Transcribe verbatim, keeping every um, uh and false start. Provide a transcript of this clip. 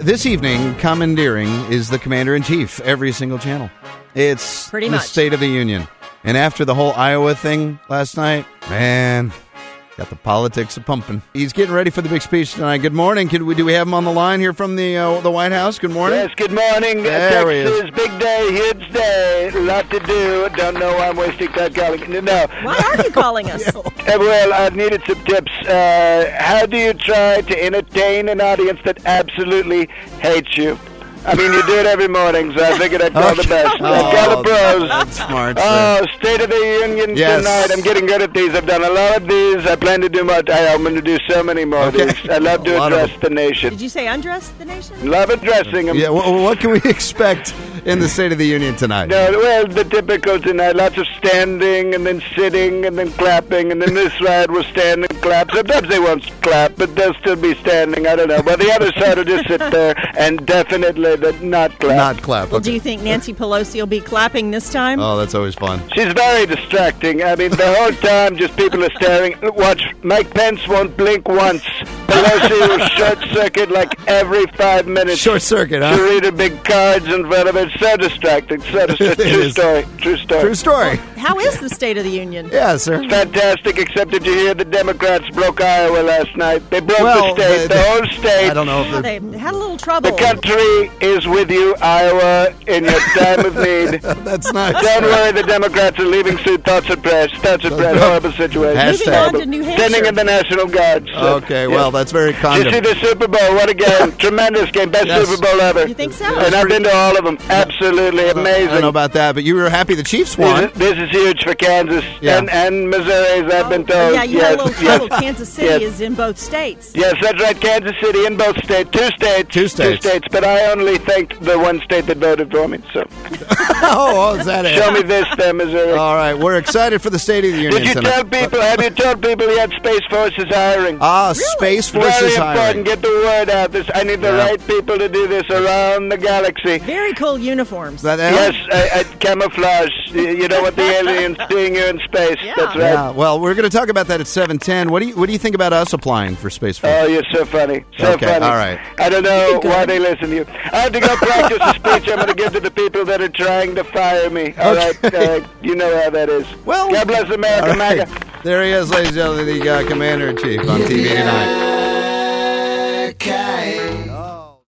this evening, commandeering is the commander-in-chief, every single channel. It's Pretty the much. State of the Union. And after the whole Iowa thing last night, man, got the politics of pumping. He's getting ready for the big speech tonight. Good morning. Can we, do we have him on the line here from the uh, the White House? Good morning. Yes, good morning. There he Texas, big day, huge day, a lot to do. Don't know why I'm wasting time calling. No. Why are you calling us? Uh, well, I needed some tips. Uh, how do you try to entertain an audience that absolutely hates you? I mean, you do it every morning, so I figured I'd call the best. I'd call the pros. That's smart, sir. Oh, State of the Union Yes. tonight. I'm getting good at these. I've done a lot of these. I plan to do more. I'm going to do so many more Okay. of these. I love A to lot of address the nation. Did you say undress the nation? Love addressing them. Yeah, wh- what can we expect in the State of the Union tonight? No, well, the typical tonight. Lots of standing and then sitting and then clapping. And then this side will stand and clap. Sometimes they won't clap, but they'll still be standing. I don't know. But the other side will just sit there and definitely not clap. Not clap. Well, Okay. do you think Nancy Pelosi will be clapping this time? Oh, that's always fun. She's very distracting. I mean, the whole time just people are staring. Watch, Mike Pence won't blink once. Pelosi will short circuit like every five minutes. Short circuit, huh? She read her big cards in front of her. It's so distracting. So distracting. It True is. story. True story. True story. How is the State of the Union? Yeah, sir. Fantastic, except did you hear the Democrats broke Iowa last night? They broke Well, the state, the- the whole state. I don't know Yeah, if they they're... had a little trouble. The country is with you, Iowa, in your time of need. That's nice. Don't worry, the Democrats are leaving soon. Thoughts of press. Thoughts of press. Horrible situation. Hashtag. Moving on to New Hampshire. Sending in the National Guard. So, Okay, yeah. well, that's very Did kind you see of the Super Bowl? What a game. Tremendous game. Best Yes. Super Bowl ever. You think so? And I've been to all of them. Absolutely I don't amazing. know about that, but you were happy the Chiefs This won. is, this is huge for Kansas Yeah. and, and Missouri, as I've been Oh, told. yeah, you yes, had a little yes, trouble. Kansas City yes. is in both states. Yes, that's right. Kansas City in both states. Two states. Two states. Two states. But I only thanked the one state that voted for me. So oh, oh, is that it? show me this there, Missouri. All right, we're excited for the State of the Union Did you tonight. tell people, have you told people yet Space Force is hiring? Ah, Space Force Very is important. hiring. Get the word out. This, I need the Yeah. right people to do this around the galaxy. Very cool uniforms. That- Yes, I, I, camouflage. You, you don't want the aliens seeing you in space. Yeah. That's right. Yeah, well, we're going to talk about that at seven ten. What do you What do you think about us applying for Space Force? Oh, you're so funny. So Okay, funny. all right. I don't know You're good. why they listen to you. I have to go practice a speech I'm going to give to the people that are trying to fire me. All right, Okay. uh, you know how that is. Well, God bless America, all right. MAGA. There he is, ladies and gentlemen, the uh, Commander-in-Chief on T V tonight.